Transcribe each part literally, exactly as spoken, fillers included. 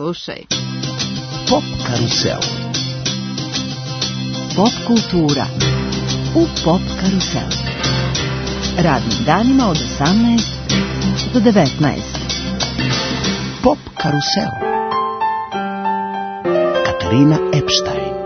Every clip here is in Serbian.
Slušaj. Pop karusel. Pop kultura u Pop karuselu. Radnim danima od osamnaest do devetnaest. Pop karusel. Katarina Epstein.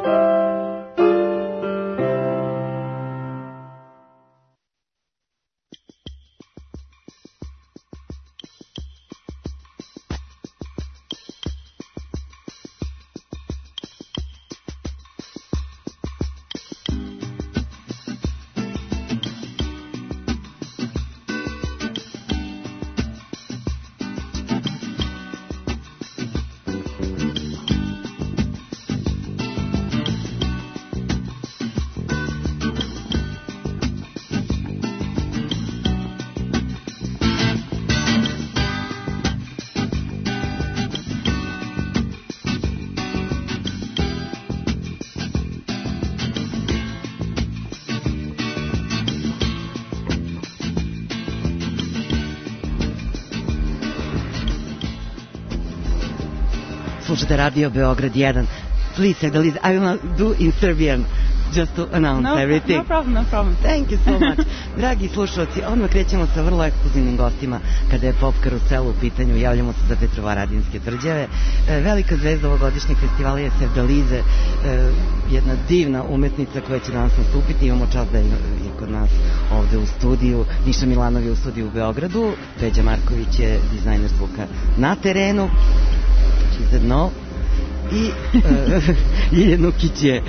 Slušate Radio Beograd jedan. Please, Sedaliz, I will not do in Serbian, just to announce no, everything. No problem, no problem. Thank you so much. Dragi slušalci, odmah krećemo sa vrlo ekskluzivnim gostima kada je Pop karusel u pitanju. Javljamo se sa Petrovaradinske tvrđave. E, velika zvezda ovogodišnjeg festivala je Sevdalize, e, jedna divna umetnica koja će danas nastupiti. Imamo čast da je i kod nas ovde u studiju. Niša Milanov je u studiju u Beogradu. Peđa Marković je dizajner zvuka na terenu. She said no. I uh, Ilje Nukić je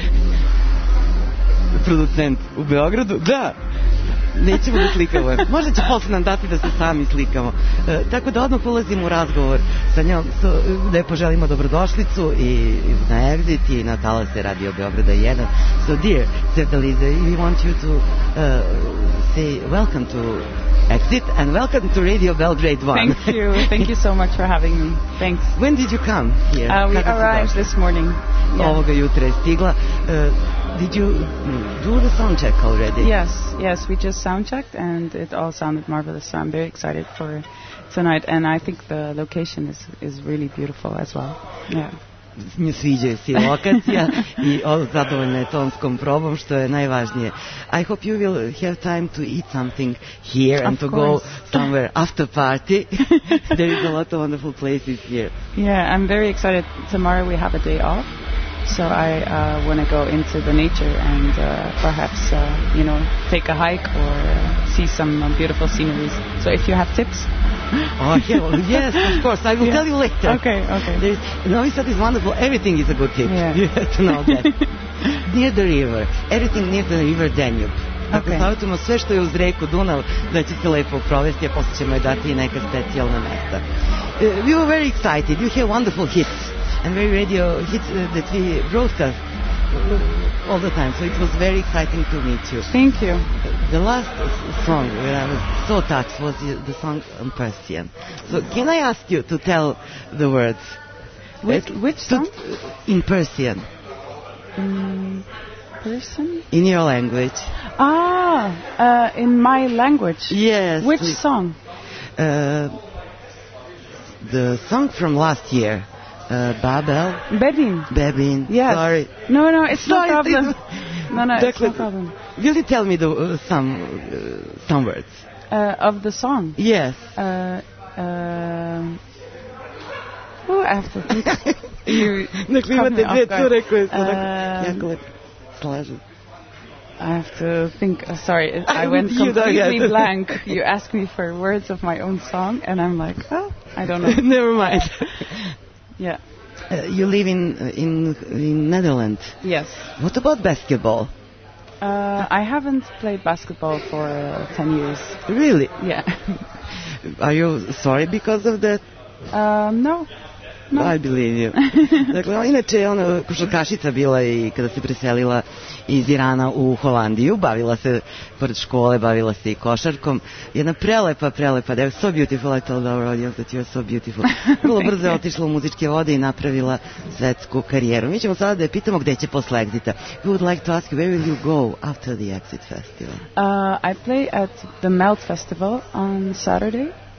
producent u Beogradu. Da, nećemo da slikamo. Možda će posle nam dati da se sami slikamo. E, tako da odmah ulazimo u razgovor sa njom, so, da je poželimo dobrodošlicu i na Exit i na talase Radio Beograda jedan. So dear Sevdalize, we want you to uh, say welcome to Exit and welcome to Radio Belgrade one. Thank you. Thank you so much for having me. Thanks. When did you come here? Uh, we arrived this morning. Yeah. Ovoga jutra je stigla. Uh, did you do the sound check already? Yes, yes, we just sound checked and it all sounded marvelous. So I'm very excited for tonight, and I think the location is is really beautiful as well. Yeah. Nju sviđaju si lokacija i zadovoljna je tonskom probom, što je najvažnije. I hope you will have time to eat something here and of to course. go somewhere after party. There is a lot of wonderful places here. Yeah, I'm very excited. Tomorrow we have a day off, so I uh, want to go into the nature and uh, perhaps, uh, you know, take a hike or uh, see some uh, beautiful sceneries. So if you have tips... Oh, yeah, well, yes, of course. I will yeah. tell you later. Okay, okay. There's, Novi Sad is wonderful. Everything is a good tip. Yeah. You have to know that. Near the river. Everything near the river Danube. Dakle, okay. Savjetujemo sve što je uz reku Dunav da će se lepo provesti, a posle ćemo je dati i neka specijalna mesta. Uh, we were very excited. You have wonderful hits and very radio hits uh, that we broadcast all the time, so it was very exciting to meet you. Thank you. The last song where I was so touched was the song on Persian. So can I ask you to tell the words? Which, which song? In Persian. In Persian? In your language. Ah, uh, in my language? Yes. Which please. song? Uh, the song from last year. Uh, Babel. Bebin. Bebin. Yes. Sorry. No, no, it's Sorry, no problem. It's, no, no, it's no problem. Will you tell me the, uh, some uh, some words? Uh, of the song? Yes. Uh, uh, oh, I have to think. You dakle, caught me imate off dve cure koje su uh, jako lepo slažu. I have to think. Uh, sorry, I, I went completely blank. You asked me for words of my own song, and I'm like, oh, I don't know. Never mind. Yeah. Uh, you live in in in Netherlands. Yes. What about basketball? Uh, I haven't played basketball for uh, ten years. Really? Yeah. Are you sorry because of that? Um, no. No. I believe you. Dakle, inače je ona košarkašica bila i kada se preselila iz Irana u Holandiju, bavila se pored škole, bavila se i košarkom. Jedna prelepa, prelepa, da je so beautiful, I told our audience that you are so beautiful. Vrlo brzo je otišla u muzičke vode i napravila svetsku karijeru. Mi ćemo sada da je pitamo gde će posle Exita. We would like to ask you, where will you go after the Exit Festival? Uh, I play at the Melt Festival on Saturday.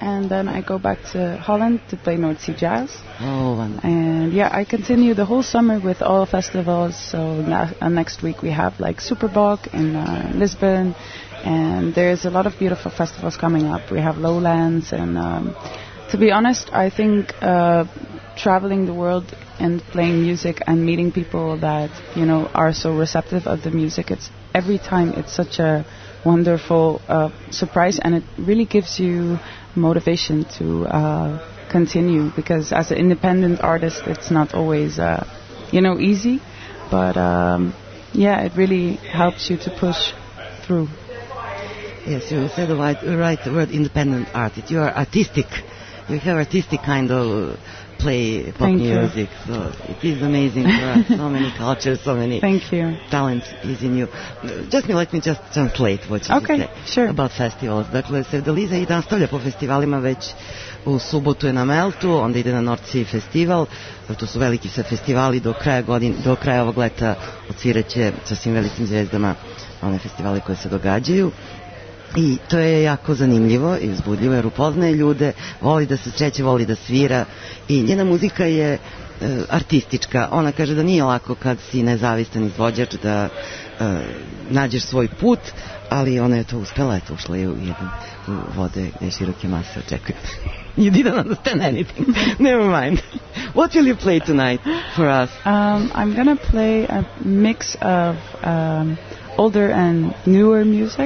and then I go back to Holland to play North Sea Jazz. Oh, wonderful. And yeah, I continue the whole summer with all festivals. So na- uh, next week we have like Superbog in uh, Lisbon, and there's a lot of beautiful festivals coming up. We have Lowlands, and um, to be honest, I think uh, traveling the world and playing music and meeting people that, you know, are so receptive of the music, it's every time it's such a wonderful uh, surprise, and it really gives you motivation to uh, continue, because as an independent artist it's not always uh, you know easy, but um, yeah, it really helps you to push through. Yes, you said the right, right word, independent artist. You are artistic. You have artistic kind of play pop Thank music, you. so it is amazing for us. So many cultures, so many Thank you. talent is in you. Just me, let me just translate what you Okay, say sure. about festivals. Dakle, Sevdaliza i nastavlja po festivalima, već u subotu je na Meltu, onda ide na North Sea festival. To su veliki sve festivali, do kraja godine, do kraja ovog leta odsviraće sa svim velikim zvijezdama one festivale koje se događaju. I to je jako zanimljivo i uzbudljivo, jer upoznaje ljude, voli da se sreće, voli da svira, i njena muzika je e, artistička. Ona kaže da nije lako kad si nezavistan izvođač da e, nađeš svoj put, ali ona je to uspela, eto, ušla je u jedan u vode gdje široke mase očekuju. You didn't understand anything. Never mind. What will you play tonight for us? Um, I'm gonna play a mix of um, older and newer music.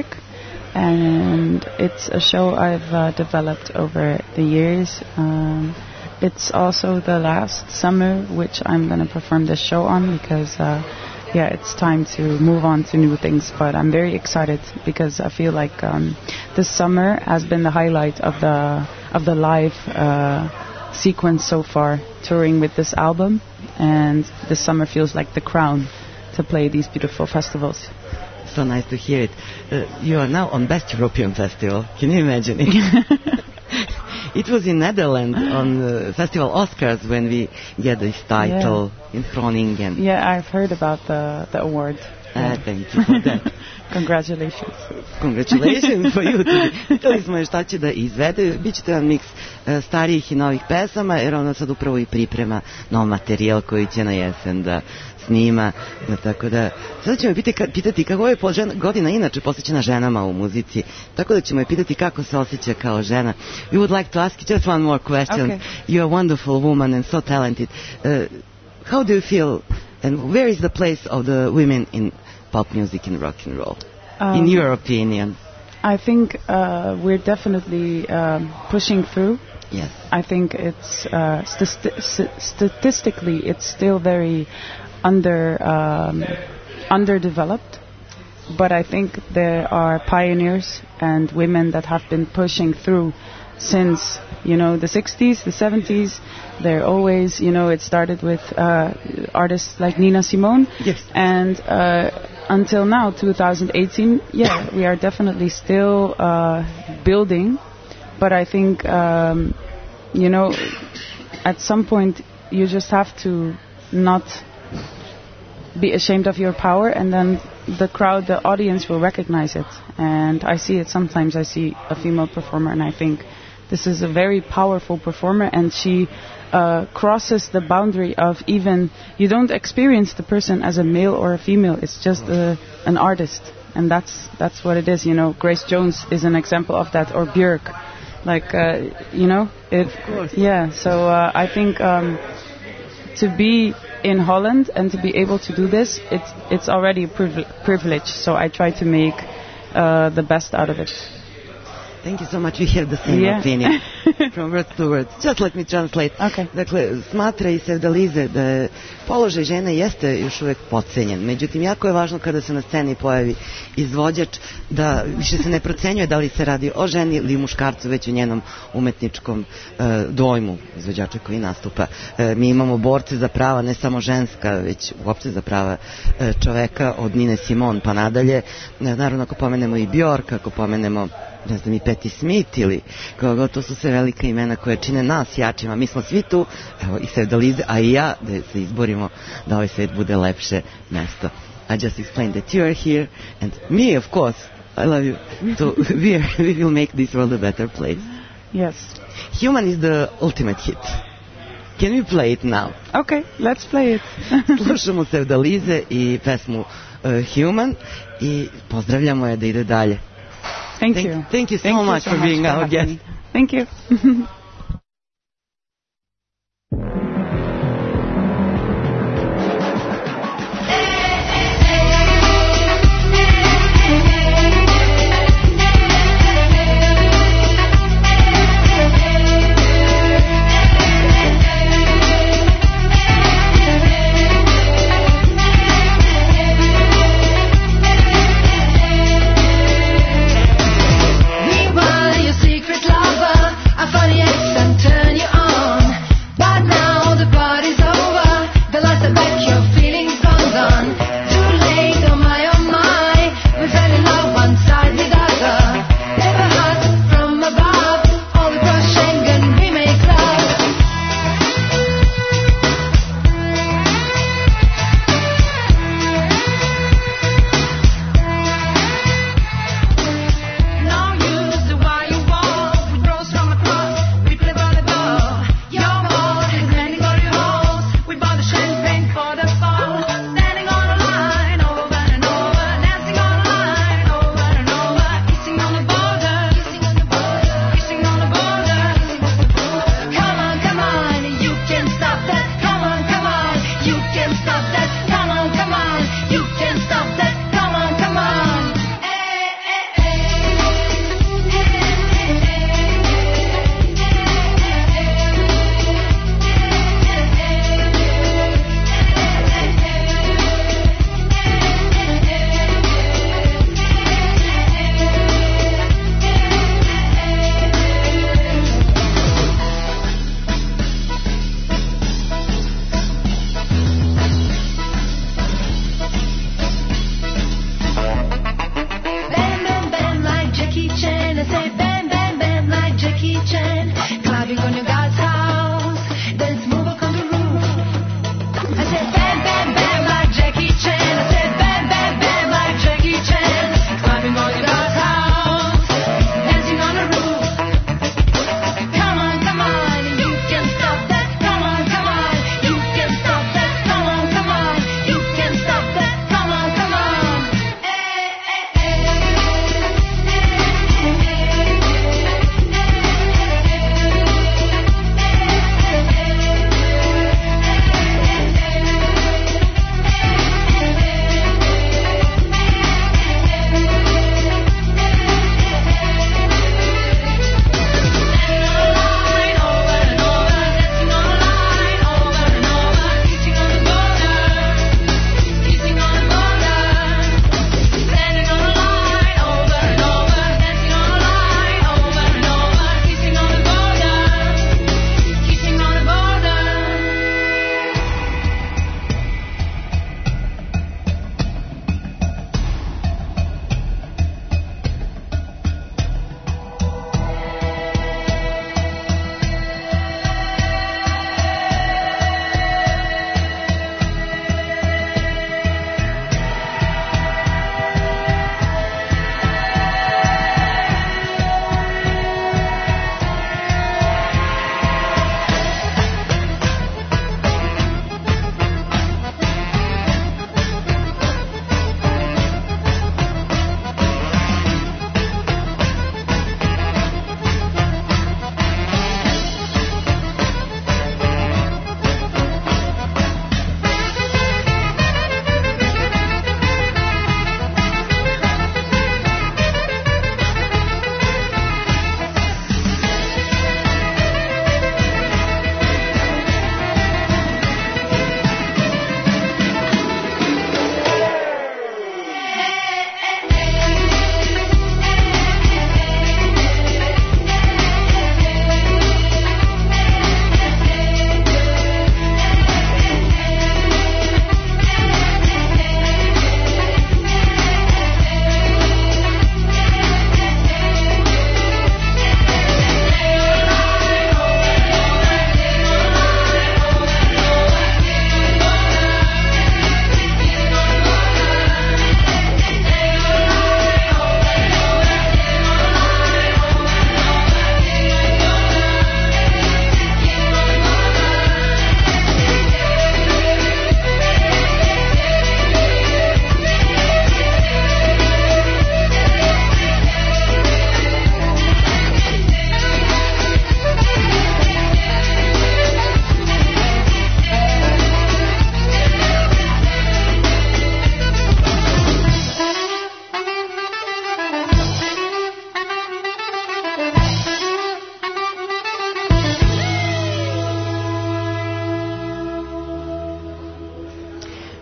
And it's a show I've uh, developed over the years. Um, it's also the last summer which I'm going to perform this show on, because uh, yeah, it's time to move on to new things. But I'm very excited because I feel like um, this summer has been the highlight of the of the live uh, sequence so far, touring with this album. And this summer feels like the crown to play these beautiful festivals. So nice to hear it. Uh, you are now on Best European Festival. Can you imagine it? It was in Netherlands on the Festival Oscars when we get this title yeah. in Groningen. Yeah, I've heard about the, the award. Uh, thank you for that. Congratulations. Congratulations for you too. Pitali smo je šta će da izvede. Biće to jedan miks uh, starijih i novih pesama, jer ona sad upravo i priprema nov materijal koji će na jesen da snima. No, tako da, sada ćemo je pitati, pitati kako je po žena, godina inače posvećena ženama u muzici. Tako da ćemo je pitati kako se osjeća kao žena. We would like to ask you just one more question. Okay. You're a wonderful woman and so talented. Uh, how do you feel, and where is the place of the women in pop music and rock and roll, um, in your opinion? I think uh, we're definitely um, pushing through. Yes. I think it's uh, st- st- statistically it's still very under um, underdeveloped, but I think there are pioneers and women that have been pushing through since, you know, the sixties, the seventies. They're always, you know, it started with uh, artists like Nina Simone. Yes. And uh, until now, two thousand eighteen, yeah, we are definitely still uh, building. But I think, um, you know, at some point you just have to not be ashamed of your power, and then the crowd, the audience will recognize it. And I see it sometimes. I see a female performer and I think this is a very powerful performer, and she uh, crosses the boundary of even, you don't experience the person as a male or a female, it's just a, an artist. And that's that's what it is, you know. Grace Jones is an example of that, or Björk. Like, uh, you know, it, of course. Yeah, so uh, I think um, to be in Holland and to be able to do this, it's it's already a priv- privilege. So I try to make uh, the best out of it. Thank you so much. We have the same yeah. opinion from words to words. Just let me translate. Okay. Dakle, smatra i Sevdalize da položaj žene jeste još uvijek podcenjen. Međutim, jako je važno kada se na sceni pojavi izvođač da više se ne procenjuje da li se radi o ženi ili muškarcu, već o njenom umetničkom uh, dojmu izvođača koji nastupa. Uh, mi imamo borce za prava, ne samo ženska, već uopće za prava uh, čoveka, od Nine Simone pa nadalje. Uh, naravno, ako pomenemo i Björk, ako pomenemo ne znam, i Patti Smith ili koga, to su sve velika imena koje čine nas jačima. Mi smo svi tu, evo, i Sevdalize, a i ja, da se izborimo da ovaj svet bude lepše mesto. I just explained that you are here, and me, of course, I love you. So we, are, we will make this world a better place. Yes. Human is the ultimate hit. Can we play it now? Okay, let's play it. Slušamo Sevdalize i pesmu uh, Human i pozdravljamo je da ide dalje. Thank, thank you. Thank you so thank much you so for much being for our guest. Me. Thank you. Funny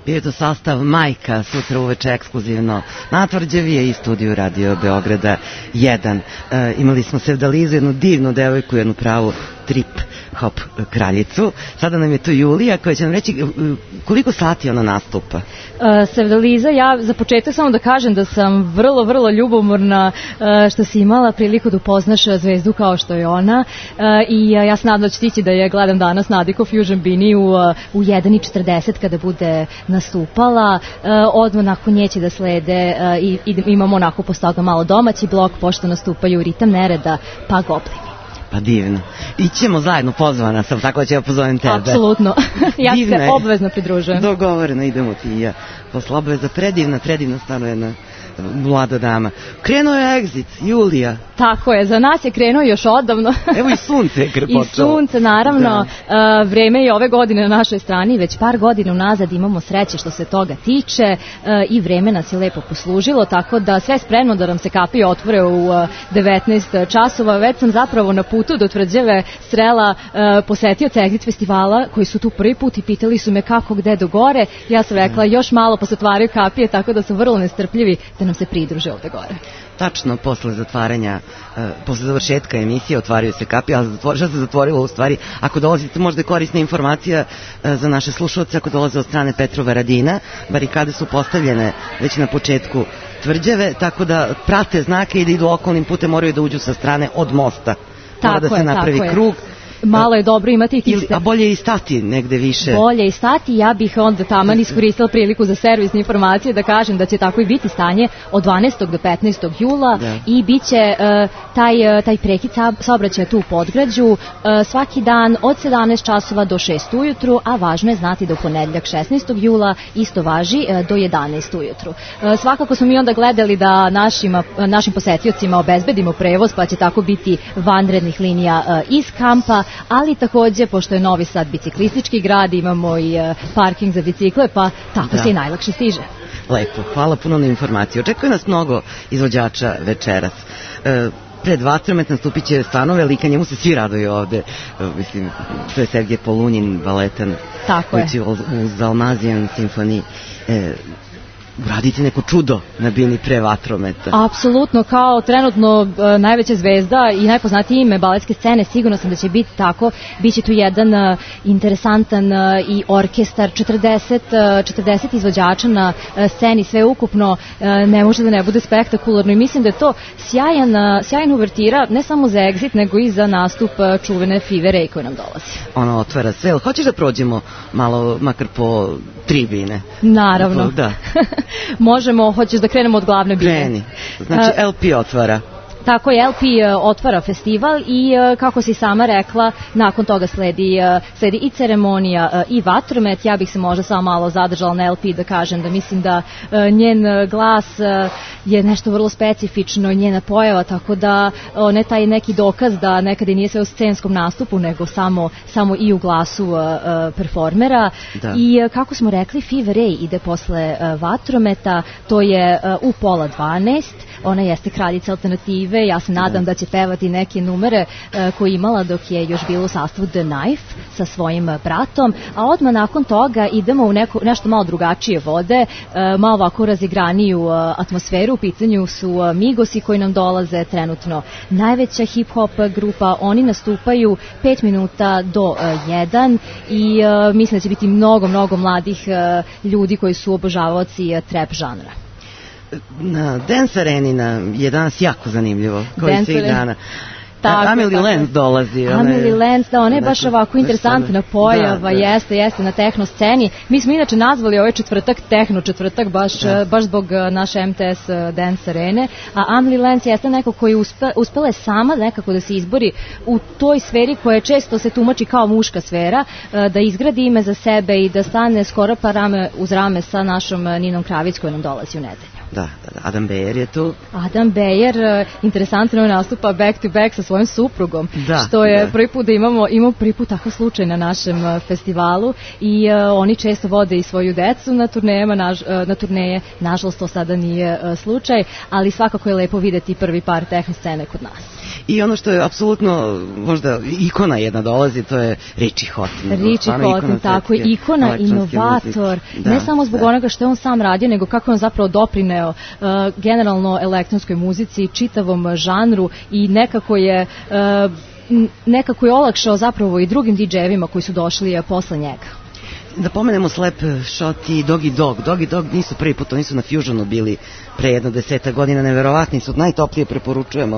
Bio je to sastav Majka, sutra uveče ekskluzivno na Tvrđavi i studiju Radio Beograda jedan. E, imali smo Sevdalizu, jednu divnu devojku, jednu pravu trip hop kraljicu. Sada nam je tu Julija koja će nam reći koliko sati ona nastupa. Uh, Sevdaliza, ja za početak samo da kažem da sam vrlo, vrlo ljubomorna uh, što si imala priliku da upoznaš zvezdu kao što je ona uh, i uh, ja se nadam da ću stići da je gledam danas na Adiko Fusion Bini u, uh, u jedan i četrdeset kada bude nastupala. Uh, odmah nakon nje će da slede uh, i, i imamo onako posle toga malo domaći blok pošto nastupaju Ritam Nereda pa Goblini. Pa divno. Ićemo zajedno, pozvana sam, tako da ću ja pozovem tebe. Apsolutno. Ja se obvezno pridružujem. Dogovoreno, idemo ti i ja. Posle obveza, predivna, predivna stano jedna mlada dama. Krenuo je Exit, Julija. Tako je, za nas je krenuo još odavno. Evo i sunce je počelo. I sunce, naravno. Uh, vreme je ove godine na našoj strani, već par godina unazad imamo sreće što se toga tiče uh, i vreme nas je lepo poslužilo, tako da sve spremno da nam se kapije otvore u uh, devetnaest časova. Već sam zapravo na putu do Tvrđave srela uh, posetioce Exit festivala koji su tu prvi put i pitali su me kako, gde do gore. Ja sam rekla još malo pa se otvaraju kapije, tako da su vrlo nestrpljivi da nam se pridruže ovde gore. Tačno, posle zatvaranja, uh, posle završetka emisije otvaraju se kapije, ali zatvor, šta se zatvorilo u stvari? Ako dolazite, možda je korisna informacija uh, za naše slušalce, ako dolaze od strane Petrova Radina, barikade su postavljene već na početku Tvrđave, tako da prate znake i da idu okolnim putem, moraju da uđu sa strane od mosta. Mora da se napravi krug. Malo je dobro imati tih... Ili, a bolje i stati negde više. Bolje i stati, ja bih onda taman iskoristila priliku za servisne informacije da kažem da će tako i biti stanje od dvanaestog do petnaestog jula da. I bit će uh, taj, uh, taj prekid saobraćaja tu u Podgrađu uh, svaki dan od sedamnaest časova do šest ujutru, a važno je znati da u ponedeljak šesnaestog jula isto važi uh, do jedanaest ujutru. Uh, svakako smo mi onda gledali da našim, uh, našim posetiocima obezbedimo prevoz, pa će tako biti vanrednih linija uh, iz kampa, ali takođe, pošto je Novi Sad biciklistički grad, imamo i uh, parking za bicikle, pa tako da. Se i najlakše stiže. Lepo, hvala puno na informaciji. Očekuje nas mnogo izvođača večeras. E, pred Vatromet nastupit će stvarno velika, njemu se svi raduju ovde. E, mislim, to je Sergej Polunjin, baletan. Tako je. Uz Almazijan simfoniji. E, uraditi neko čudo na Bini pre Vatrometa. Apsolutno, kao trenutno uh, najveća zvezda i najpoznatije ime baletske scene, sigurno sam da će biti tako. Biće tu jedan uh, interesantan uh, i orkestar, četrdeset, uh, četrdeset izvođača na uh, sceni, sve ukupno uh, ne može da ne bude spektakularno i mislim da je to sjajan, uh, sjajan uvertira, ne samo za Exit, nego i za nastup uh, čuvene Five Ray koji nam dolazi. Ona otvara sve. Hoćeš da prođemo malo, makar po tri bine? Naravno. Da. Možemo, hoćeš da krenemo od glavne bine? Kreni. Znači L P otvara. Tako je, L P otvara festival i kako si sama rekla, nakon toga sledi, sledi i ceremonija i Vatromet. Ja bih se možda samo malo zadržala na L P da kažem da mislim da njen glas je nešto vrlo specifično, njena pojava, tako da ne taj neki dokaz da nekada nije sve u scenskom nastupu, nego samo, samo i u glasu performera. Da. I kako smo rekli, Five Ray ide posle Vatrometa, to je u pola dvanaest, ona jeste kraljica alternative, ja se nadam da će pevati neke numere uh, koje imala dok je još bilo u sastavu The Knife sa svojim bratom, a odmah nakon toga idemo u neko, nešto malo drugačije vode, uh, malo ovako razigraniju uh, atmosferu. U pitanju su uh, Migosi koji nam dolaze trenutno najveća hip-hop grupa, oni nastupaju pet minuta do uh, jedan i uh, mislim da će biti mnogo, mnogo mladih uh, ljudi koji su obožavaoci uh, trap žanra. Na Dance Arenina je danas jako zanimljivo, koji svih dana. Tako, Amelie Lenz dolazi. Amelie Lenz, da, ona je baš ovako interesantna pojava, da, da. jeste, jeste na tehno sceni. Mi smo inače nazvali ovaj četvrtak tehno četvrtak, baš, da. baš zbog naše M T S Dance Arene, a Amelie Lenz jeste neko koji uspe, uspela je sama nekako da se izbori u toj sferi koja često se tumači kao muška sfera, da izgradi ime za sebe i da stane skoro pa rame uz rame sa našom Ninom Kravic koja nam dolazi u nedelju. Da, da, Adam Beyer je tu. Adam Beyer, interesantno nastupa back to back sa svojim suprugom, da, što je da. prvi put da imamo, imamo prvi put takav slučaj na našem festivalu i uh, oni često vode i svoju decu na turnejama, naž, uh, na turneje, nažalost to sada nije uh, slučaj, ali svakako je lepo videti prvi par tehno scene kod nas. I ono što je apsolutno možda ikona jedna dolazi, to je Richie Hawtin. Richie Hawtin, tako je, ikona, inovator, da, ne samo zbog da. onoga što je on sam radio, nego kako je on zapravo doprineo uh, generalno elektronskoj muzici, čitavom žanru i nekako je uh, nekako je olakšao zapravo i drugim di džejevima koji su došli posle njega. Da pomenemo Slap Shot i Doggy Dog. Doggy Dog nisu prvi put, oni su na Fusionu bili pre jedno deseta godina, neverovatni su, najtoplije preporučujemo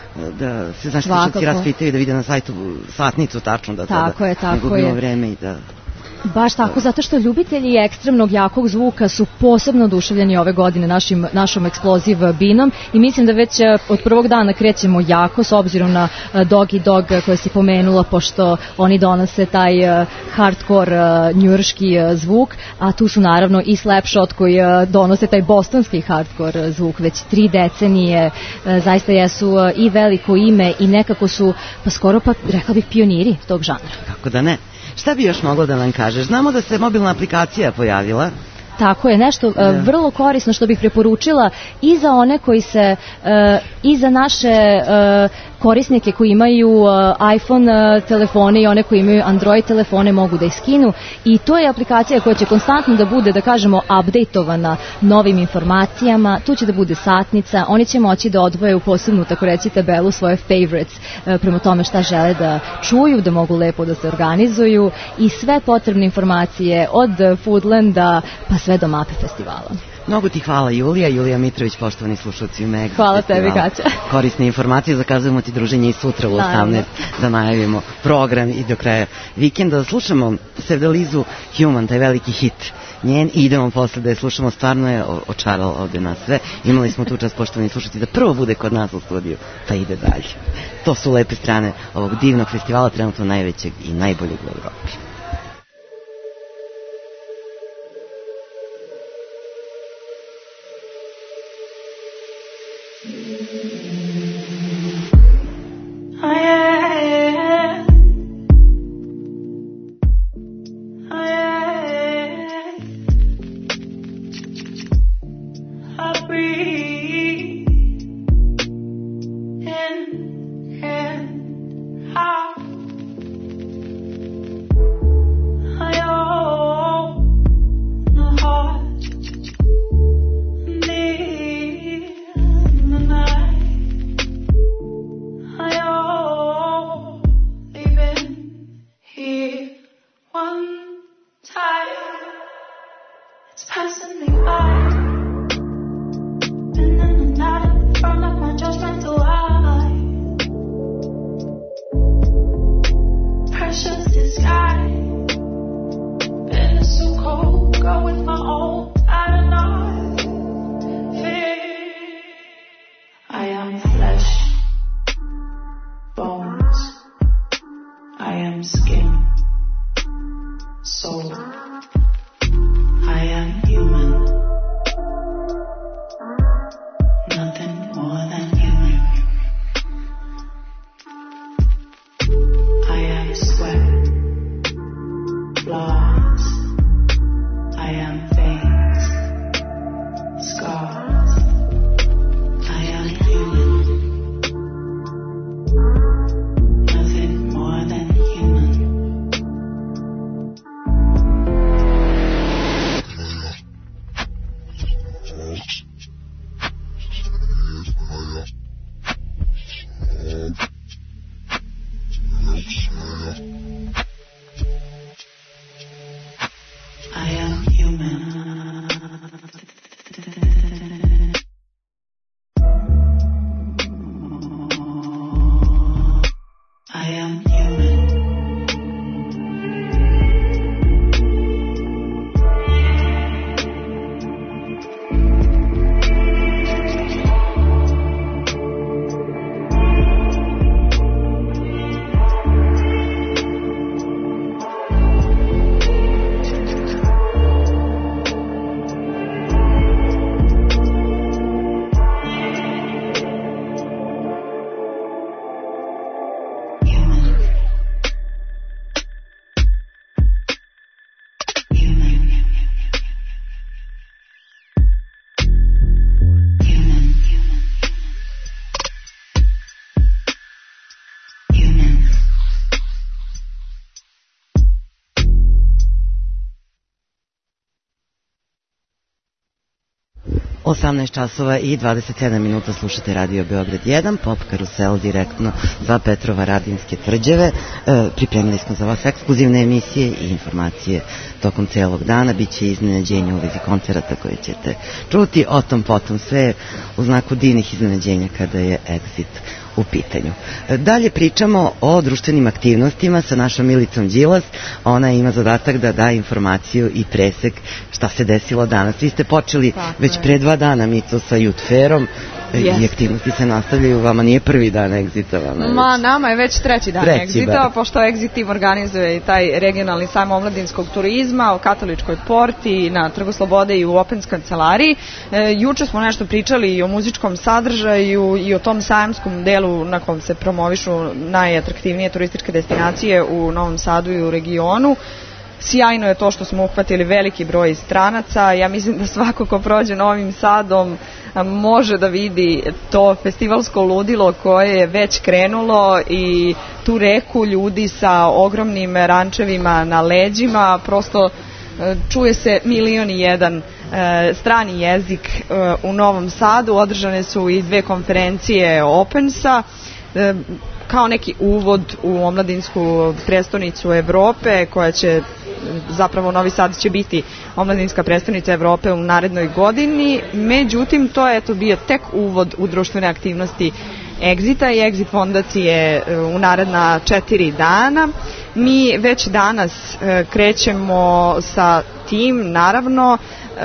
da se znaš slušalci raspitaju, da vide na sajtu satnicu tačno, da tako tada je, tako ne gubimo je. vreme i da... Baš tako, zato što ljubitelji ekstremnog jakog zvuka su posebno oduševljeni ove godine našim, našom eksploziv binom i mislim da već od prvog dana krećemo jako s obzirom na Doggy Dog koje si pomenula, pošto oni donose taj hardcore njujorški zvuk, a tu su naravno i Slapshot koji donose taj bostonski hardcore zvuk već tri decenije, zaista jesu i veliko ime i nekako su pa skoro pa rekla bih pioniri tog žanra. Kako da ne? Šta bi još moglo da nam kažeš? Znamo da se mobilna aplikacija pojavila. Tako je, nešto da. uh, vrlo korisno što bih preporučila i za one koji se, uh, i za naše uh, korisnike koji imaju uh, iPhone uh, telefone i one koji imaju Android telefone mogu da iskinu i to je aplikacija koja će konstantno da bude, da kažemo, updateovana novim informacijama, tu će da bude satnica, oni će moći da odvoje u posebnu, tako reći, tabelu svoje favorites uh, prema tome šta žele da čuju, da mogu lepo da se organizuju i sve potrebne informacije od Foodlanda pa sve do mape festivala. Mnogo ti hvala, Julija. Julija Mitrović, poštovani slušalci u Meg. Hvala tebi, Kaća. Korisne informacije, zakazujemo ti druženje i sutra u osamnaest da najavimo program i do kraja vikenda. Slušamo Sevdalizu Human, taj veliki hit njen i idemo posle da je slušamo, stvarno je očarala ovde nas sve. Imali smo tu čast, poštovani slušalci, da prvo bude kod nas u studiju, pa ide dalje. To su lepe strane ovog divnog festivala, trenutno najvećeg i najboljeg u Evropi. osamnaest časova i dvadeset sedam minuta slušate Radio Beograd jedan, Pop Karusel direktno za Petrova Radinske tvrđave. E, pripremili smo za vas ekskluzivne emisije i informacije tokom celog dana. Biće iznenađenja u vezi koncerata koje ćete čuti, o tom potom sve u znaku divnih iznenađenja kada je Exit u pitanju. Dalje pričamo o društvenim aktivnostima sa našom Milicom Đilas. Ona ima zadatak da da informaciju i presek šta se desilo danas. Vi ste počeli Tako već je. pre dva dana, Mico, sa Youth Fairom. Yes. I aktivnosti se nastavljaju, vama nije prvi dan Exita, vama Ma, već... nama je već treći dan treći, Exita, bar. Pošto Exit Team organizuje i taj regionalni sajam omladinskog turizma u Katoličkoj porti, na Trgu Slobode i u Opens kancelariji. E, juče smo nešto pričali i o muzičkom sadržaju i o tom sajamskom delu na kom se promovišu najatraktivnije turističke destinacije u Novom Sadu i u regionu. Sjajno je to što smo uhvatili veliki broj stranaca. Ja mislim da svako ko prođe Novim Sadom može da vidi to festivalsko ludilo koje je već krenulo i tu reku ljudi sa ogromnim rančevima na leđima. Prosto čuje se milion i jedan e, strani jezik e, u Novom Sadu. Održane su i dve konferencije Opensa e, kao neki uvod u omladinsku prestonicu Evrope, koja će, zapravo Novi Sad će biti omladinska prestonica Evrope u narednoj godini. Međutim, to je eto bio tek uvod u društvene aktivnosti Exita i Exit fondacije u naredna četiri dana. Mi već danas krećemo sa tim, naravno.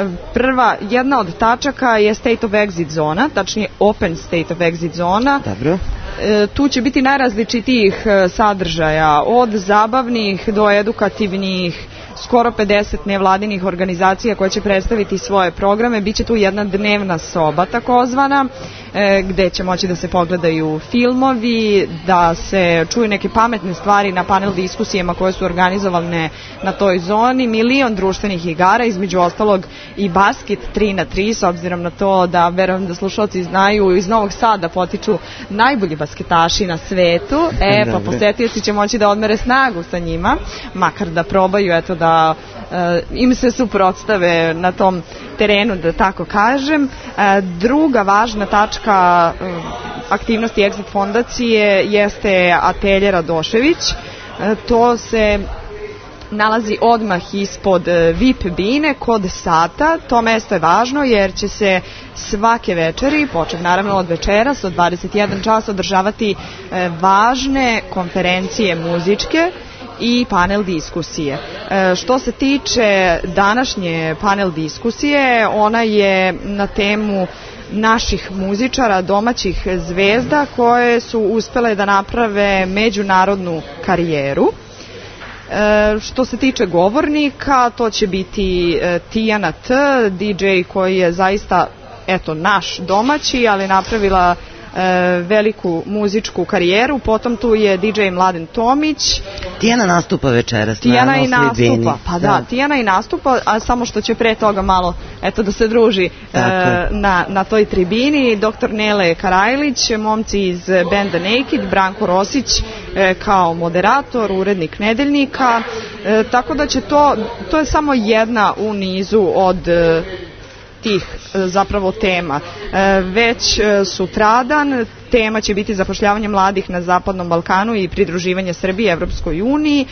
Prva, jedna od tačaka je State of Exit zona, tačnije Open State of Exit zona. Dobro. E, tu će biti najrazličitijih sadržaja, od zabavnih do edukativnih, skoro pedeset nevladinih organizacija koje će predstaviti svoje programe. Biće tu jedna dnevna soba takozvana, e, gde će moći da se pogledaju filmovi, da se čuju neke pametne stvari na panel diskusijama koje su organizovane na toj zoni, milion društvenih igara, između ostalog i basket tri na tri, s obzirom na to da, verujem da slušalci znaju, iz Novog Sada potiču najbolji basketaši na svetu. E, pa posetioci će moći da odmere snagu sa njima, makar da probaju, eto, da e, im se suprotstave na tom terenu, da tako kažem. E, druga važna tačka e, aktivnosti Exit fondacije jeste atelje Radošević. E, to se nalazi odmah ispod V I P bine kod Sata. To mesto je važno jer će se svake večeri, počev naravno od večeras, od dvadeset jedan čas, održavati e, važne konferencije muzičke i panel diskusije. E, što se tiče današnje panel diskusije, ona je na temu naših muzičara, domaćih zvezda koje su uspele da naprave međunarodnu karijeru. E, što se tiče govornika, to će biti e, Tijana T, D J koji je zaista, eto, naš domaći, ali napravila e, veliku muzičku karijeru. Potom tu je D J Mladen Tomić. Tijana nastupa večeras. Tijana i nastupa, pa da, da, Tijana i nastupa, a samo što će pre toga malo, eto, da se druži e, na, na toj tribini. Doktor Nele Karajlić, momci iz benda Naked, Branko Rosić e, kao moderator, urednik Nedeljnika, e, tako da će to, to je samo jedna u nizu od e, tih zapravo tema. Već sutradan tema će biti zapošljavanje mladih na Zapadnom Balkanu i pridruživanje Srbije Evropskoj uniji.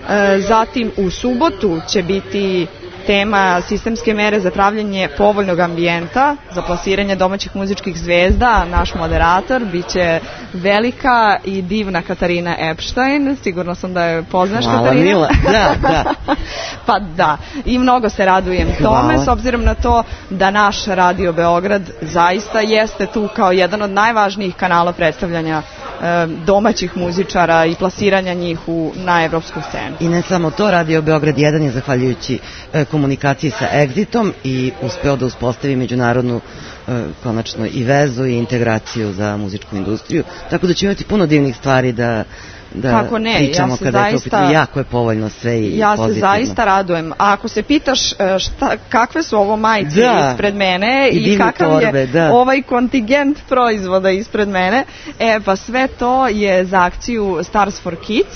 Zatim u subotu će biti tema sistemske mere za pravljenje povoljnog ambijenta za plasiranje domaćih muzičkih zvezda. Naš moderator biće velika i divna Katarina Epstein. Sigurno sam da je poznaš, Hvala, Katarina. Mila. Da, da. Pa da, i mnogo se radujem Hvala. tome, s obzirom na to da naš Radio Beograd zaista jeste tu kao jedan od najvažnijih kanala predstavljanja e, domaćih muzičara i plasiranja njih u, na evropsku scenu. I ne samo to, Radio Beograd jedan je zahvaljujući e, komunikaciji sa Exitom i uspeo da uspostavi međunarodnu e, konačno i vezu i integraciju za muzičku industriju, tako da će imati puno divnih stvari da da Kako ne, pričamo ja se kada zaista, je to jako je povoljno sve i ja pozitivno. Ja se zaista radujem. A ako se pitaš šta, kakve su ovo majice da, ispred mene i, i kakav torbe, je da. ovaj kontingent proizvoda ispred mene, e pa sve to je za akciju Stars for Kids.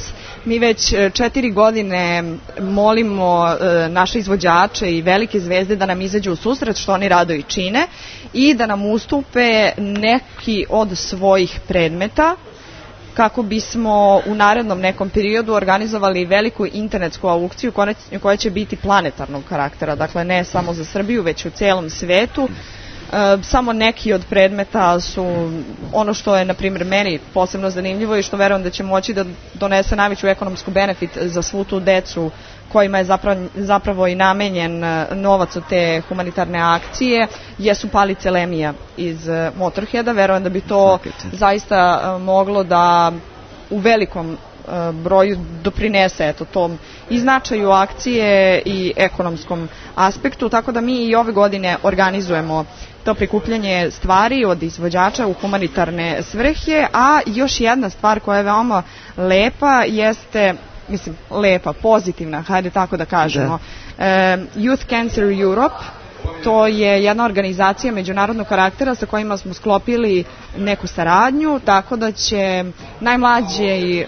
Mi već četiri godine molimo naše izvođače i velike zvezde da nam izađu u susret, što oni rado i čine, i da nam ustupe neki od svojih predmeta kako bismo u narednom nekom periodu organizovali veliku internetsku aukciju koja će biti planetarnog karaktera, dakle ne samo za Srbiju, već u celom svetu. Samo neki od predmeta su ono što je, na primjer, meni posebno zanimljivo i što verujem da će moći da donese najveću ekonomsku benefit za svu tu decu kojima je zapravo, zapravo i namenjen novac od te humanitarne akcije, jesu palice Lemija iz Motorheada. Verujem da bi to zaista moglo da u velikom broju doprinese eto tom i značaju akcije i ekonomskom aspektu, tako da mi i ove godine organizujemo to prikupljanje stvari od izvođača u humanitarne svrhe, a još jedna stvar koja je veoma lepa jeste, mislim lepa, pozitivna, hajde tako da kažemo, da. E, Youth Cancer Europe. To je jedna organizacija međunarodnog karaktera sa kojima smo sklopili neku saradnju, tako da će najmlađe,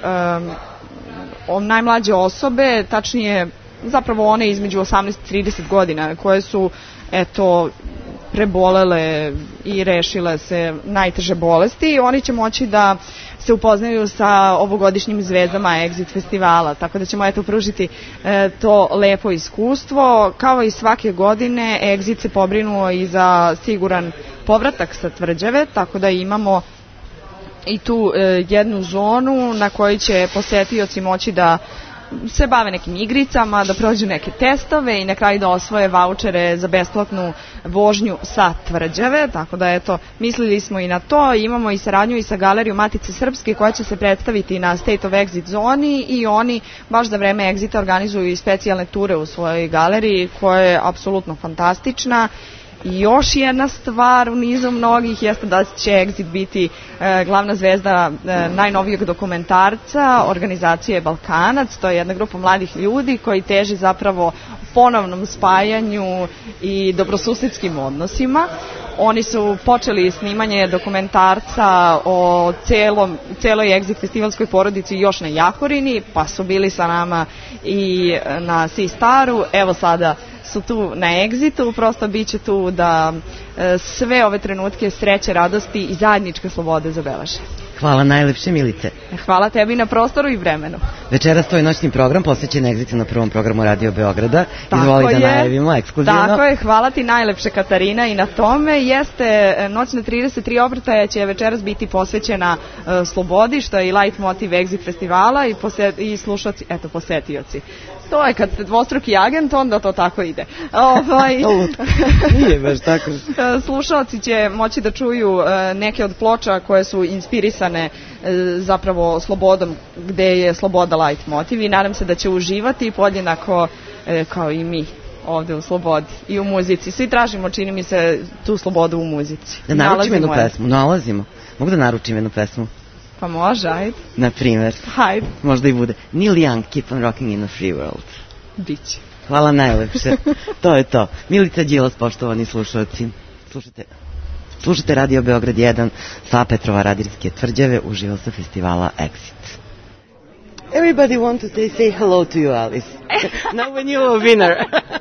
um, najmlađe osobe, tačnije zapravo one između osamnaest i trideset godina, koje su eto prebolele i rešile se najteže bolesti, oni će moći da se upoznaju sa ovogodišnjim zvezdama Exit festivala, tako da ćemo eto pružiti e, to lepo iskustvo. Kao i svake godine, Exit se pobrinuo i za siguran povratak sa tvrđave, tako da imamo i tu e, jednu zonu na kojoj će posetioci moći da se bave nekim igricama, da prođu neke testove i na kraju da osvoje vaučere za besplatnu vožnju sa tvrđave, tako da eto, mislili smo i na to. Imamo i saradnju i sa Galerijom Matice Srpske koja će se predstaviti na State of Exit zoni i oni baš za vreme Exita organizuju i specijalne ture u svojoj galeriji koja je apsolutno fantastična. I još jedna stvar u nizu mnogih jeste da će Exit biti e, glavna zvezda e, najnovijeg dokumentarca organizacije Balkanac. To je jedna grupa mladih ljudi koji teži zapravo ponovnom spajanju i dobrosusedskim odnosima. Oni su počeli snimanje dokumentarca o celom, celoj Exit festivalskoj porodici još na Jahorini, pa su bili sa nama i na Sea Staru. Evo sada su tu na Exitu, prosto bit će tu da e, sve ove trenutke sreće, radosti i zajedničke slobode zabeleže. Hvala najlepše, Milice. Hvala tebi na prostoru i vremenu. Večeras tvoj noćni program posvećen Exitu na prvom programu Radio Beograda. Izvoli da najavimo ekskluzivno. Tako je, hvala ti najlepše, Katarina, i na tome. Jeste noćna trideset tri obrtaja će večeras biti posvećena uh, slobodi, što je i light motiv Exit festivala i, poset, i slušaoci, eto, posetioci. To je kad ste dvostruki agent, onda to tako ide. Ovaj, nije baš tako. Slušaoci će moći da čuju uh, neke od ploča koje su inspirisane uh, zapravo slobodom, gde je sloboda light motiv, i nadam se da će uživati podjednako uh, kao i mi ovde u slobodi i u muzici. Svi tražimo, čini mi se, tu slobodu u muzici. Da naručim jednu pesmu, nalazimo. Mogu da naručim jednu pesmu? Pa može, ajde. Na primjer. Hajde. Možda i bude. Neil Young, Keep on Rocking in a Free World. Biće. Hvala najlepše. To je to. Milica Đilas, poštovani slušalci. Slušajte, slušajte Radio Beograd jedan sa Petrova Radirske tvrđave, uživo sa festivala Exit. Everybody want to say, say hello to you, Alice. Now when you're a winner.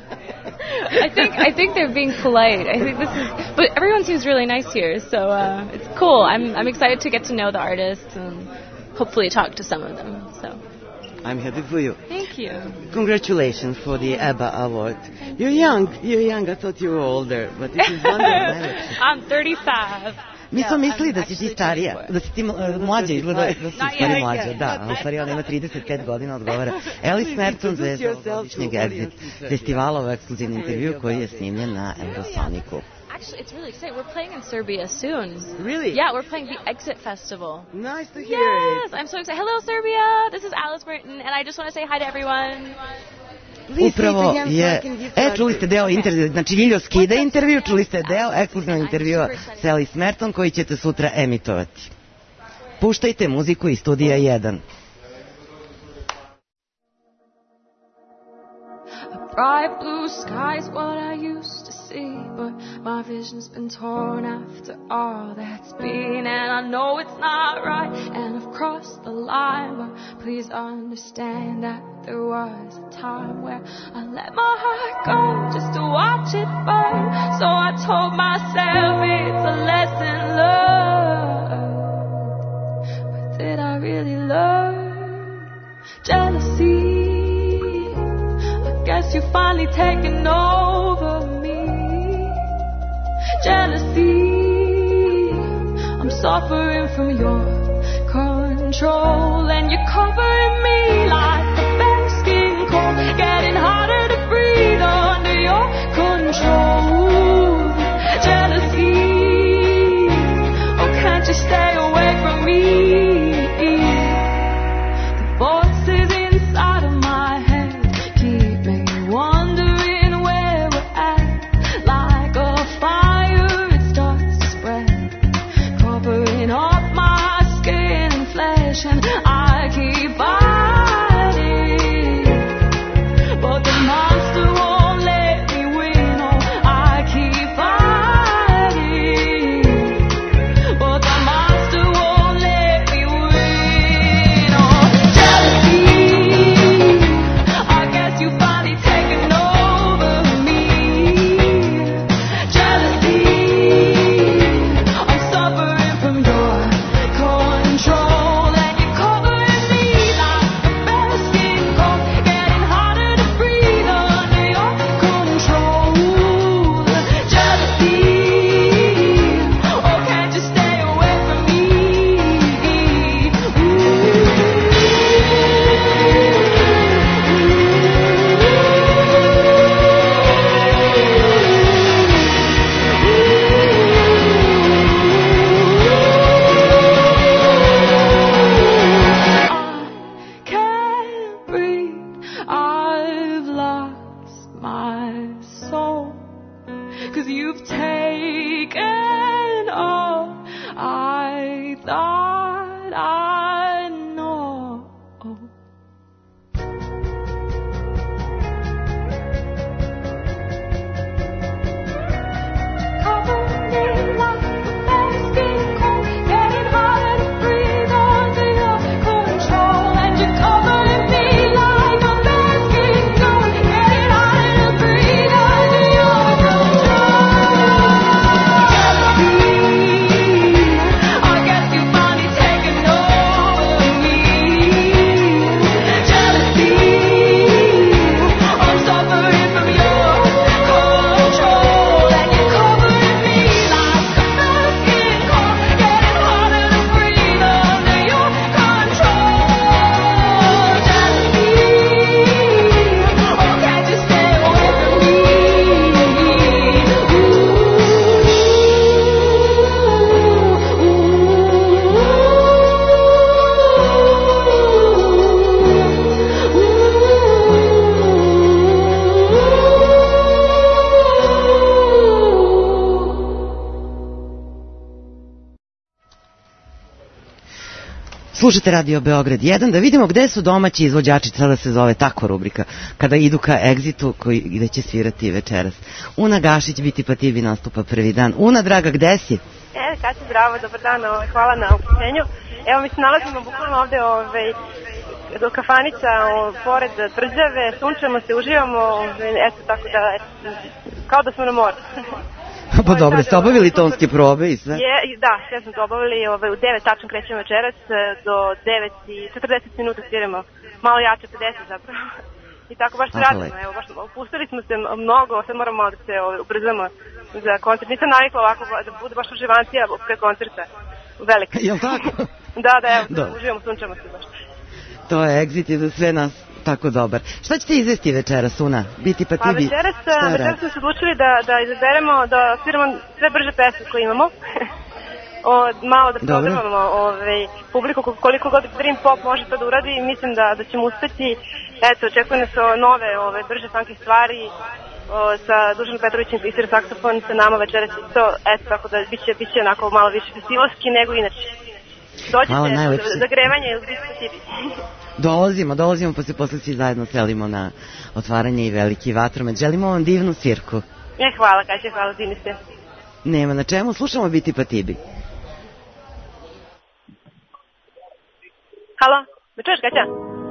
I think I think they're being polite. I think this is, but everyone seems really nice here, so uh, it's cool. I'm I'm excited to get to know the artists and hopefully talk to some of them. So I'm happy for you. Thank you. Congratulations for the ABBA award. You're young. You're young. I thought you were older, but this is wonderful. I'm thirty-five. Mi smo mislili da si ti starija, da si ti mlađa izgleda, da si stvari mlađa, da, ali stvari ona ima trideset pet godina, odgovara. Alice Merton, zvezda ovogodišnjeg Exit festivala, u ekskluzivni intervju koji je snimljen na Eurosoniku. Actually, it's really exciting. We're playing in Serbia soon. Really? Yeah, we're playing the Exit Festival. Nice to hear yes, it. I'm so excited. Hello, Serbia. This is Alice Merton, and I just want to say hi to everyone. Upravo je, e, čuli ste deo intervjua, znači Ljiljo skida intervju, čuli ste deo ekskluzivnog intervjua sa Alice Merton koji ćete sutra emitovati. Puštajte muziku iz Studija jedan. A bright blue sky is what I used to see. see, but my vision's been torn after all that's been. And I know it's not right, and I've crossed the line, but please understand that there was a time where I let my heart go just to watch it burn. So I told myself it's a lesson learned, but did I really learn? Jealousy, I guess you've finally taken over me. Jealousy, I'm suffering from your control, and you're covering me like a bare skin cold, getting harder to breathe under your control. Jealousy, oh can't you stay away from me? The voices inside of my head keep me wondering where we're at. Like a fire it starts to spread, covering up my skin and flesh, and I keep fighting, but the monster won't let me win. Oh, I keep fighting, but the monster won't let me win. Oh, jealousy, I guess you finally taken over me. Jealousy, I'm suffering from your control, and you're covering me like a bare skin cold, getting harder to breathe under your control. Jealousy, oh can't you stay away from me? I can't breathe, I've lost my soul, 'cause you've taken all I thought I know. Covering me like a bare skin cold, getting harder to breathe under your control, and you're covering me like a bare skin cold, getting harder to breathe under your control. Jealousy, I guess you finally taken over me. Jealousy, I'm suffering from your control, and you're covering me like a bare skin cold, getting harder to breathe under your control. Jealousy, oh can't you stay away from me? Slušate Radio Beograd jedan, da vidimo gde su domaći izvođači, sada se zove tako rubrika, kada idu ka Exitu, koji, gde će svirati večeras. Una Gašić, Biti pa ti bi nastupa prvi dan. Una, draga, gde si? E, Kaća, zdravo, dobar dan, ovaj, hvala na upućenju. Evo, mi se nalazimo bukvalno ovde ovaj, do kafanica o, pored tvrđave, sunčamo se, uživamo, ovaj, eto, tako da, eto, kao da smo na moru. Pa dobro, ste obavili tonske probe i sve? Je, da, sve smo to obavili, ovaj, u devet tačno krećemo večeras, do devet i četrdeset minuta sviramo, malo jače, pedeset zapravo. I tako baš se radimo, evo, baš opustili smo se mnogo, sad moramo malo da se ovaj, ubrzamo za koncert. Nisam navikla ovako da bude baš uživancija pre koncerta, velika. Jel tako? Da, da, evo, da. Uživamo, sunčamo se baš. To je Exit i za sve nas tako dobar. Šta ćete izvesti večeras, Una? Biti pa ti bi... Pa večeras, večeras smo se odlučili da, da izaberemo, da sviramo sve brže pesme koje imamo. O, malo da prodrmamo ovaj, publiku koliko god Dream Pop može to da uradi i mislim da, da ćemo uspeti. Eto, očekuju nas nove ove, brže funky stvari o, sa Dušanom Petrovićem i svira saksofon sa nama večeras isto. Eto, tako da biće, biće onako malo više festivalski nego inače. Dođete za grevanje ili Biti pa ti bi. Dolazimo, dolazimo pa se posle svi zajedno selimo na otvaranje i veliki vatromet. Želimo vam divnu svirku. Ne, hvala, Kaća, hvala, zini ste. Nema na čemu, slušamo Biti pa ti bi. Halo, me čuješ, Kaća?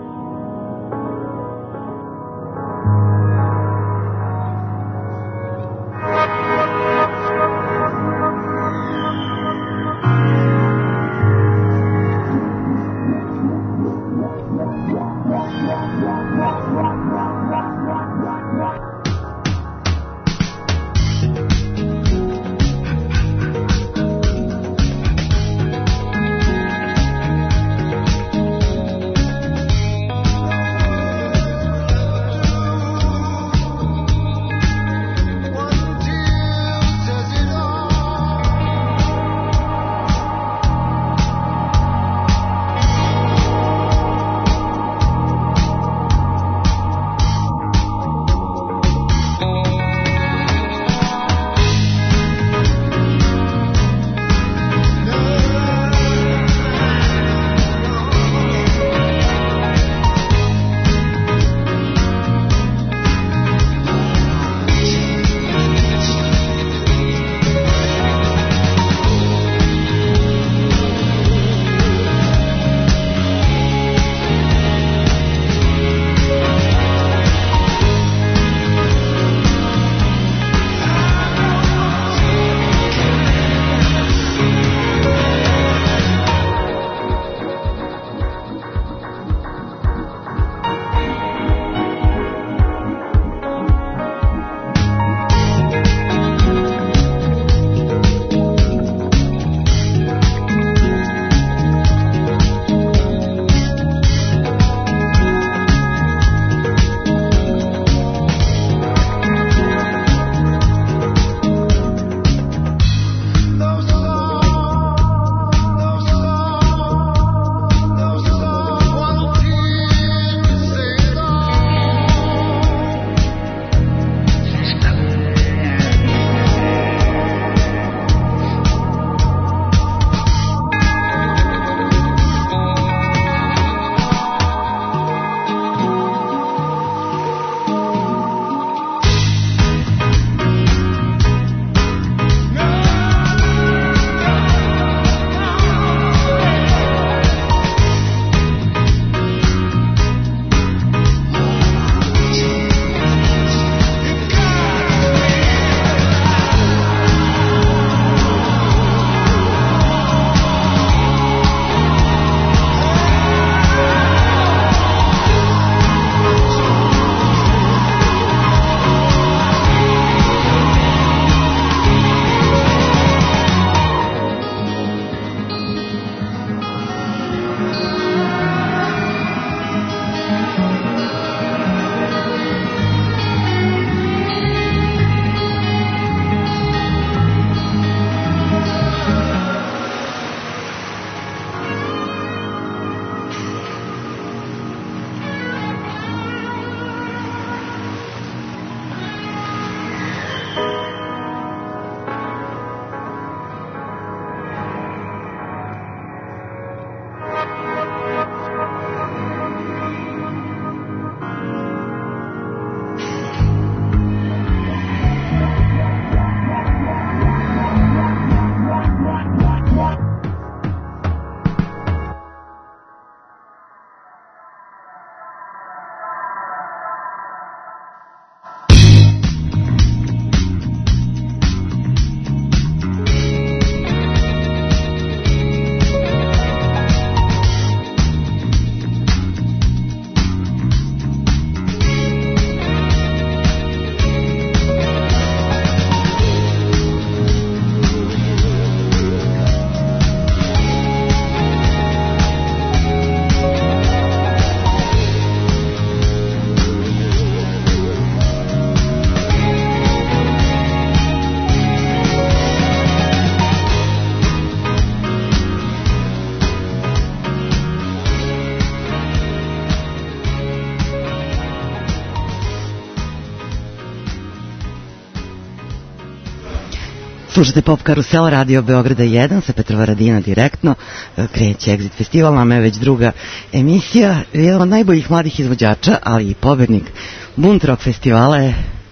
Slušate Pop Karusel, radio Beograda jedan sa Petrovaradina direktno. Kreće Exit festival, nama je već druga emisija. Jedan od najboljih mladih izvođača, ali i pobednik Bunt Rock festivala je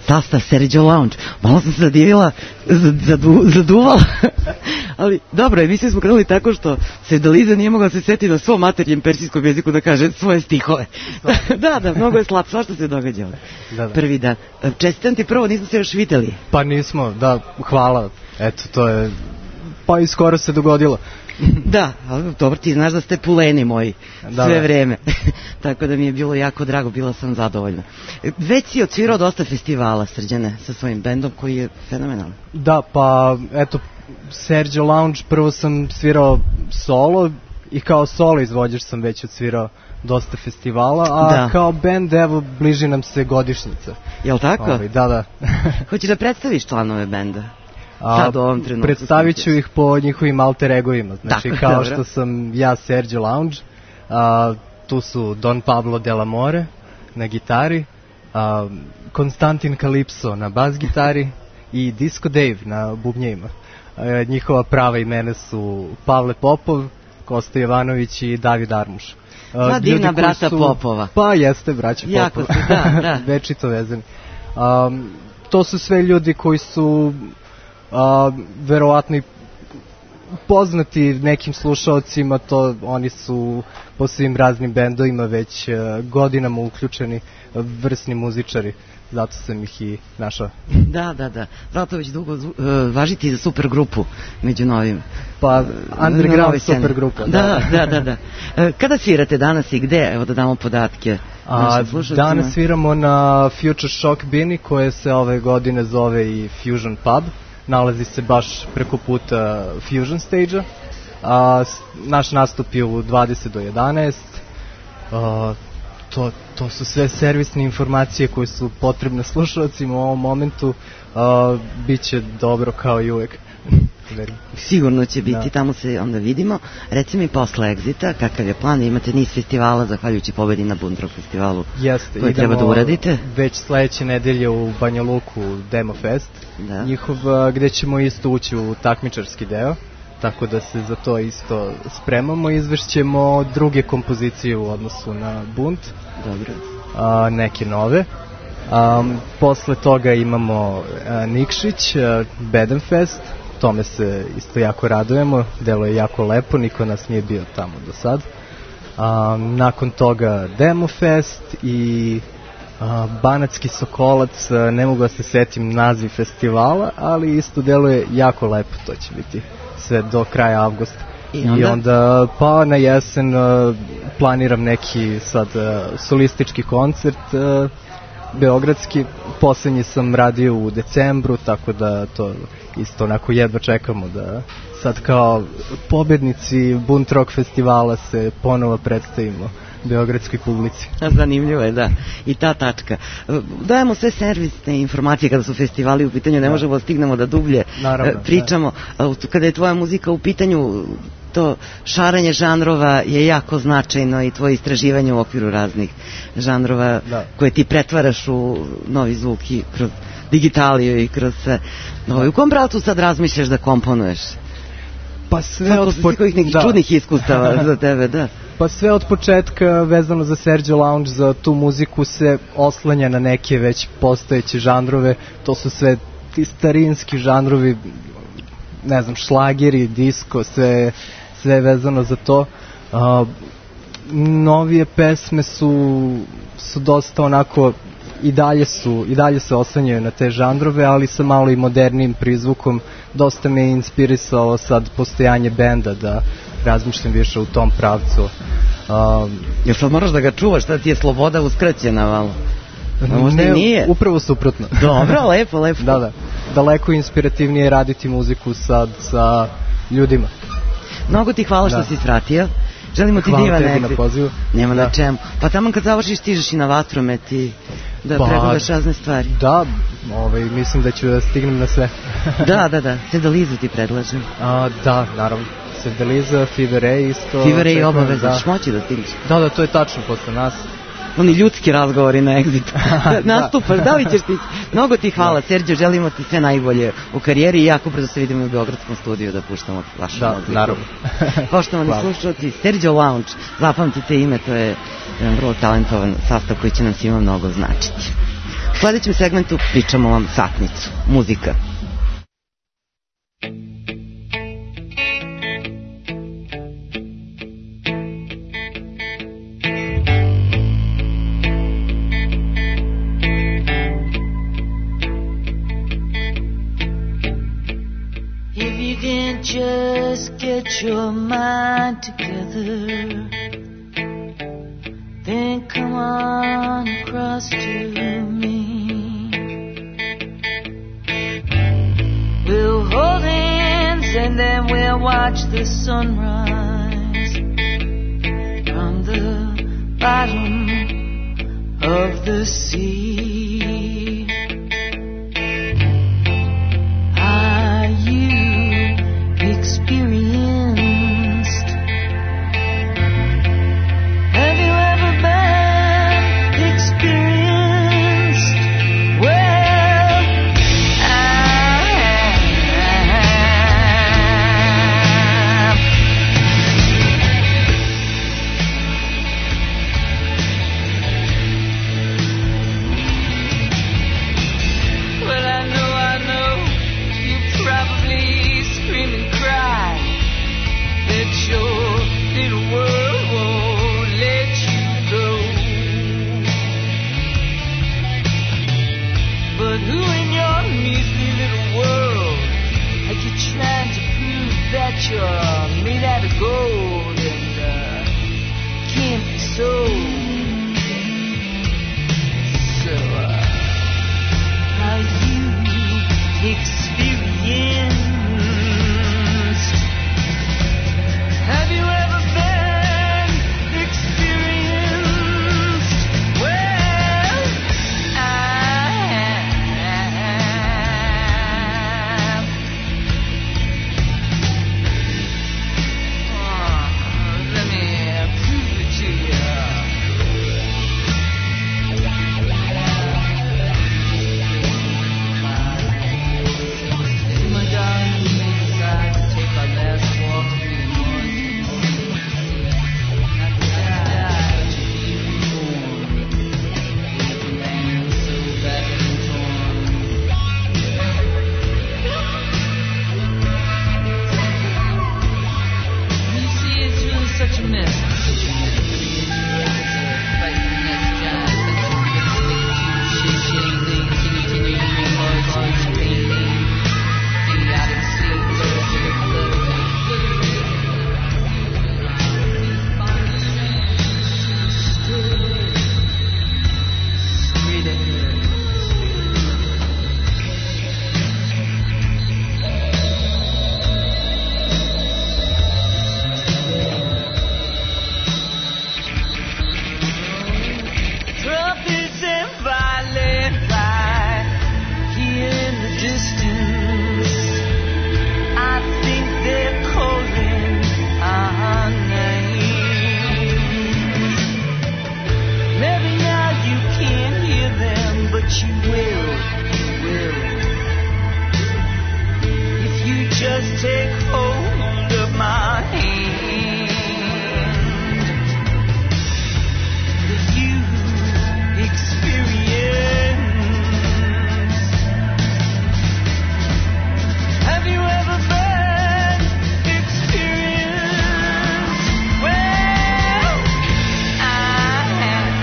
sastav Sergio Lounge. Malo sam se zadivila, zadu, zaduvala, ali dobro, emisiju smo krenuli tako što Sevdaliza nije mogla se setiti na svom maternjem persijskom jeziku da kaže svoje stihove. Da, da, mnogo je slab, svašta se događalo. Da, da. Prvi dan. Čestitam ti prvo, nismo se još videli. Pa nismo, da, hvala. Eto, to je, pa i skoro se dogodilo. Da, ali dobro, ti znaš da ste puleni moji da, sve da. vreme, tako da mi je bilo jako drago, bila sam zadovoljna. Već si odsvirao dosta festivala, Srđane, sa svojim bendom koji je fenomenalan. Da, pa eto, Sergio Lounge prvo sam svirao solo i kao solo izvođač sam već odsvirao dosta festivala, a da. kao bend, evo, bliži nam se godišnjica. Jel tako? Ovi, da, da. Hoćeš da predstaviš članove benda? A, predstavit ću ih po njihovim alter egovima, znači tako, kao dobro. Što sam ja Sergio Lounge, a, tu su Don Pablo Delamore na gitari, a, Konstantin Kalipso na bas gitari i Disco Dave na bubnjima. A, njihova prava imena su Pavle Popov, Kosta Jovanović i David Armuš. Sva divna brata su, Popova. Pa jeste, braća Popova. Jako su, da, da. Večito vezani. A, to su sve ljudi koji su a, verovatno i poznati nekim slušalcima, to oni su po svim raznim bendovima već a, godinama uključeni vrsni muzičari. Zato sam ih i našao. Da, da, da. Zato već dugo uh, važiti za super grupu među novim. Pa, underground super grupa. Da, da, da, da. Uh, kada svirate danas i gde? Evo da damo podatke. A, danas sviramo na Future Shock Bini, koje se ove godine zove i Fusion Pub. Nalazi se baš preko puta Fusion Stage-a. A, naš nastup je u dvadeset do jedanaest. A, To, to su sve servisne informacije koje su potrebne slušalcima u ovom momentu. Uh, Biće dobro kao i uvek. Sigurno će biti, da. Tamo se onda vidimo. Reci mi posle Exita, kakav je plan? Imate niz festivala, zahvaljujući pobedi na Bund Rock festivalu. Jeste, koje treba da uradite. Već sledeće nedelje u Banja Luku Demo Fest, da. Njihov, uh, gde ćemo isto ući u takmičarski deo. Tako da se za to isto spremamo. Izvešćemo druge kompozicije u odnosu na Bund. Dobro. A, neke nove. A, posle toga imamo a, Nikšić, a, Bedenfest. Tome se isto jako radujemo. Delo je jako lepo, niko nas nije bio tamo do sad. A, nakon toga Demofest i a, Banatski Sokolac. A, ne mogu da se setim naziv festivala, ali isto delo je jako lepo. To će biti sve do kraja avgusta. I onda, I onda pa na jesen uh, planiram neki sad uh, solistički koncert uh, beogradski. Poslednji sam radio u decembru, tako da to isto onako jedva čekamo da sad kao pobednici Bund Rock festivala se ponovo predstavimo beogradskoj publici. Zanimljivo je, da. I ta tačka. Dajemo sve servisne informacije kada su festivali u pitanju, ne da. možemo da stignemo da dublje Naravno, pričamo. Da. Kada je tvoja muzika u pitanju, to šaranje žanrova je jako značajno i tvoje istraživanje u okviru raznih žanrova da. koje ti pretvaraš u novi zvuk i kroz digitaliju i kroz sve. No, u kom pravcu sad razmišljaš da komponuješ? Pa sve od po... nekih da. čudnih iskustava za tebe, da. Pa sve od početka vezano za Sergio Lounge, za tu muziku se oslanja na neke već postojeće žanrove. To su sve ti starinski žanrovi, ne znam, šlageri, disko, sve, sve vezano za to. Uh, novije pesme su, su dosta onako, i dalje su, i dalje se oslanjaju na te žanrove, ali sa malo i modernim prizvukom. Dosta me je inspirisalo sad postojanje benda da razmišljam više u tom pravcu. Um, Jel sad moraš da ga čuvaš, šta ti je sloboda uskraćena malo? A možda ne, nije. Upravo suprotno. Dobro, lepo, lepo. Da, da. Daleko inspirativnije raditi muziku sad sa ljudima. Mnogo ti hvala što da. si svratio. Želimo ti divan exit. Na pozivu. Nema da. na čemu. Pa tamo kad završiš stižeš i na Vatromet i da pa, pregledaš razne stvari. Da, ovaj, mislim da ću da stignem na sve. da, da, da. Sevdalizu ti predlažem. A, da, naravno. Sevdaliza, Fever Ray isto. Fever Ray obavezno, da. Moći da stigneš. Da, da, to je tačno posle nas. Oni ljudski razgovori na Exitu. Nastupaš, da li ćeš ti? Mnogo ti hvala, da. Sergio, želimo ti sve najbolje u karijeri i jako brzo se vidimo u Beogradskom studiju da puštamo vašu da, muziku. Da, naravno. Poštovani slušalci, Sergio Lounge, zapamtite ime, to je jedan vrlo talentovan sastav koji će nam svima mnogo značiti. sledećem segmentu pričamo vam satnicu, muzika. Just get your mind together, then come on across to me. We'll hold hands and then we'll watch the sunrise from the bottom of the sea. Experienced? Have you ever been experienced? Well, I have. Well, I know, I know, you probably scream and cry that your little world won't let you go. But who in your measly little world are you trying to prove that you're made out of gold and uh, can't be sold? So, uh, how you experience? Have you ever been experienced? Well, I have. Oh, let me prove it to you. My darling, we decided to take our last walk through the such a mess. Such a mess. Fight the next guy. Shit, shit, lean, continue, continue, hard, hard, lean, lean. Get out of the sea, love, straight ahead. Trumpets and violin fly here in the distance. I think they're calling our names. Maybe now you can't hear them, but you will, you will. If you just take hold of my hand. If you experience. Have you ever been experienced? Well, I have.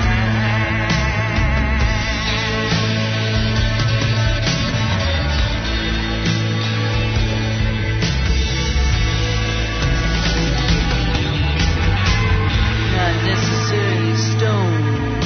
Not necessarily stone.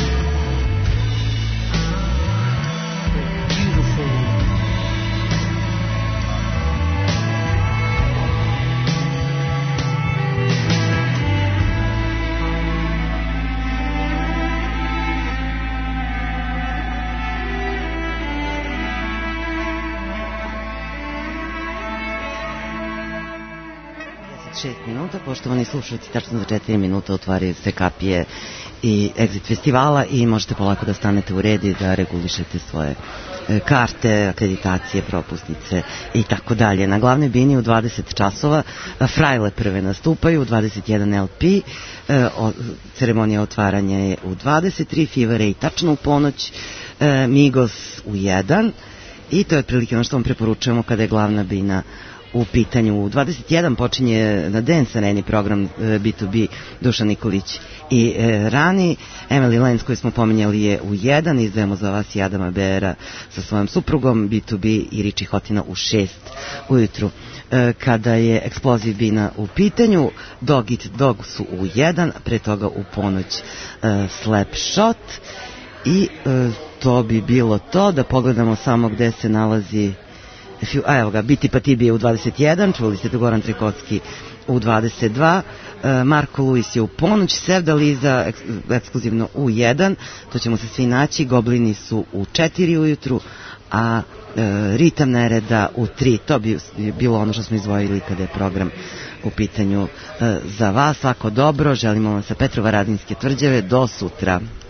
šest minuta, poštovani slušalci, tačno za četiri minuta otvaraju se kapije i Exit festivala i možete polako da stanete u red i da regulišete svoje karte, akreditacije, propusnice i tako dalje. Na glavnoj bini u dvadeset časova Frajle prve nastupaju, u dvadeset jedan el pe, ceremonija otvaranja je u dvadeset tri, Fivere i tačno u ponoć, e, Migos u jedan, i to je otprilike ono što vam preporučujemo kada je glavna bina u pitanju. U dvadeset jedan počinje na Dance Areni program B to B Dušan Nikolić i e, Rani. Emily Lenz koju smo pominjali je u jedan, izdajemo za vas i Adama Bera sa svojom suprugom, B to B i Riči Hotina u šest ujutru. E, kada je Explosive bina u pitanju, Dog Eat Dog su u jedan, pre toga u ponoć e, Slap Shot, i e, to bi bilo to. Da pogledamo samo gde se nalazi. A evo ga, Biti pa ti bi je u dvadeset jedan, čuli ste to Goran Trikotski u dvadeset dva, e, Marko Luis je u ponoć, Sevdaliza eks, ekskluzivno u jedan, to ćemo se svi naći, Goblini su u četiri ujutru, a e, Ritam Nereda u tri, to bi bilo ono što smo izdvojili kada je program u pitanju e, za vas. Svako dobro, želimo vam sa Petrovaradinske tvrđave, do sutra.